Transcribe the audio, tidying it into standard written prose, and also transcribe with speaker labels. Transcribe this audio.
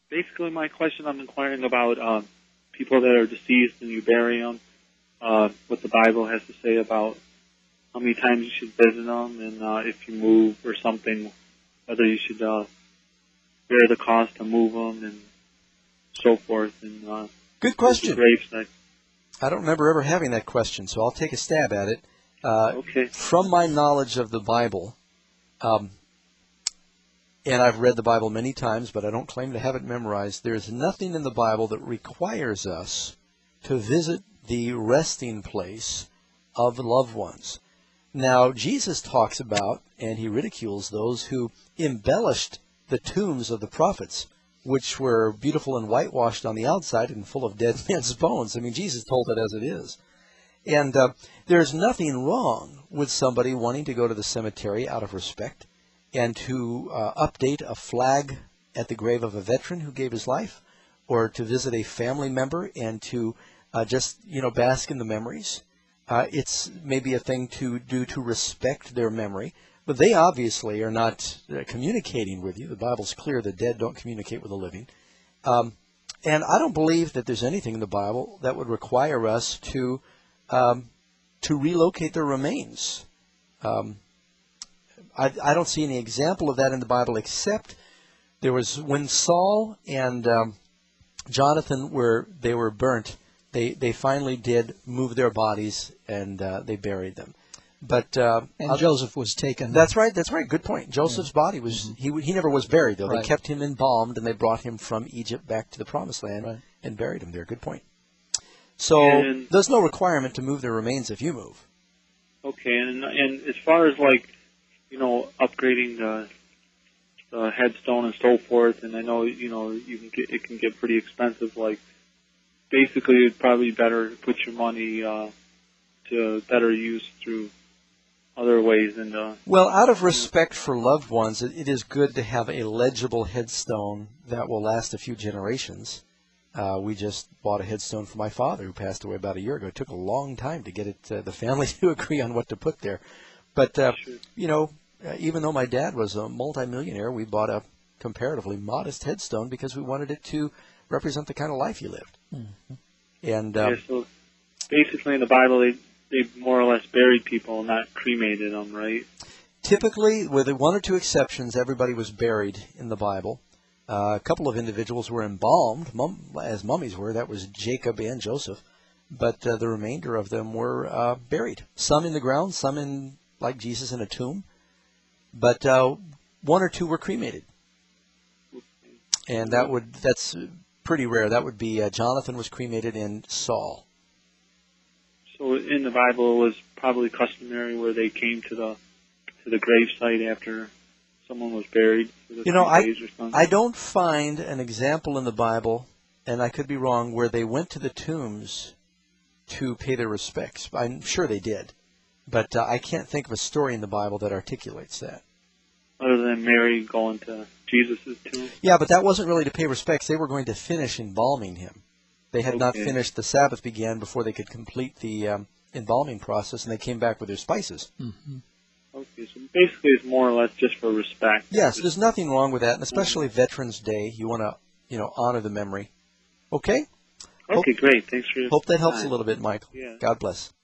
Speaker 1: Basically, my question, I'm inquiring about people that are deceased and you bury them, what the Bible has to say about how many times you should visit them, and if you move or something, whether you should bear the cost to move them and so forth. And
Speaker 2: good question.
Speaker 1: Gravesite.
Speaker 2: I don't remember ever having that question, so I'll take a stab at it.
Speaker 1: Okay.
Speaker 2: From my knowledge of the Bible, and I've read the Bible many times, but I don't claim to have it memorized, there's nothing in the Bible that requires us to visit the resting place of loved ones. Now, Jesus talks about, and he ridicules those who embellished the tombs of the prophets, which were beautiful and whitewashed on the outside and full of dead men's bones. I mean, Jesus told it as it is. And there's nothing wrong with somebody wanting to go to the cemetery out of respect and to update a flag at the grave of a veteran who gave his life, or to visit a family member and to just, bask in the memories. It's maybe a thing to do to respect their memory, but they obviously are not communicating with you. The Bible's clear, the dead don't communicate with the living. And I don't believe that there's anything in the Bible that would require us to relocate their remains. I don't see any example of that in the Bible, except there was when Saul and Jonathan were burnt. They finally did move their bodies and they buried them. But
Speaker 3: and Joseph was taken.
Speaker 2: That's right. Good point. Joseph's body was he never was buried though.
Speaker 3: Right.
Speaker 2: They kept him embalmed and they brought him from Egypt back to the Promised Land and buried him there. Good point. So there's no requirement to move their remains if you move.
Speaker 1: Okay, and as far as upgrading the headstone and so forth, and I know it can get pretty expensive. Like basically, it'd probably be better to put your money to better use through other ways. And
Speaker 2: well, out of respect for loved ones, it is good to have a legible headstone that will last a few generations. We just bought a headstone for my father, who passed away about a year ago. It took a long time to get the family to agree on what to put there. But,
Speaker 1: sure.
Speaker 2: Even though my dad was a multimillionaire, we bought a comparatively modest headstone because we wanted it to represent the kind of life he lived.
Speaker 3: Mm-hmm.
Speaker 2: And
Speaker 1: so basically in the Bible, they more or less buried people, not cremated them, right?
Speaker 2: Typically, with one or two exceptions, everybody was buried in the Bible. A couple of individuals were embalmed, as mummies were. That was Jacob and Joseph. But the remainder of them were buried. Some in the ground, some in, like Jesus, in a tomb. But one or two were cremated. And that's pretty rare. That would be Jonathan was cremated and Saul.
Speaker 1: So in the Bible, it was probably customary where they came to the gravesite after someone was buried for the 3 days or something.
Speaker 2: I don't find an example in the Bible, and I could be wrong, where they went to the tombs to pay their respects. I'm sure they did, but I can't think of a story in the Bible that articulates that.
Speaker 1: Other than Mary going to Jesus' tomb?
Speaker 2: Yeah, but that wasn't really to pay respects. They were going to finish embalming him. They had not finished. The Sabbath began before they could complete the embalming process, and they came back with their spices.
Speaker 3: Mm-hmm.
Speaker 1: Okay, so basically it's more or less just for respect.
Speaker 2: Yes, there's nothing wrong with that, and especially Veterans Day, you want to, honor the memory. Okay?
Speaker 1: Okay, great. Thanks for your
Speaker 2: Hope that helps
Speaker 1: time.
Speaker 2: a little bit, Michael.
Speaker 1: Yeah.
Speaker 2: God bless.